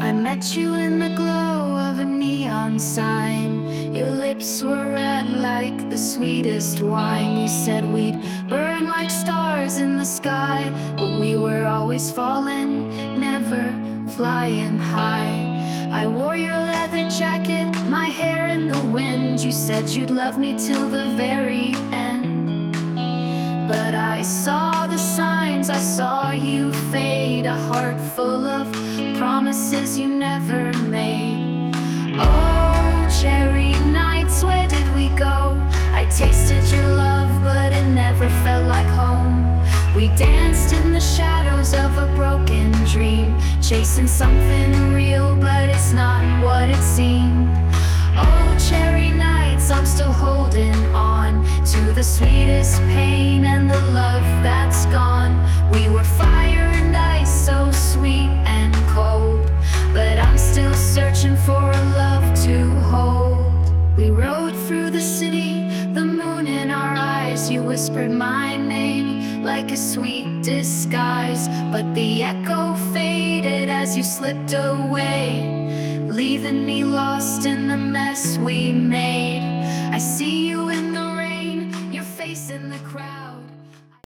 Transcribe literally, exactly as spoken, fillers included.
I met you in the glow of a neon sign. Your lips were red like the sweetest wine. You said we'd burn like stars in the sky, but we were always falling, never flying high. I wore your leather jacket, my hair in the wind. You said you'd love me till the very end, but I saw the signs, I saw you fade. A heart full of promises you never made. Oh, cherry nights, where did we go? I tasted your love, but it never felt like home. We danced in the shadows of a broken dream, chasing something real, but it's not what it seemed. Oh, cherry nights, I'm still holding on to the sweetest pain and the love that's gone. We were fire and ice, so sweet and cold, but I'm still searching for a love to hold. We rode through the city, the moon in our eyes. You whispered my name like a sweet disguise, but the echo faded as you slipped away, leaving me lost in the mess we made. I see you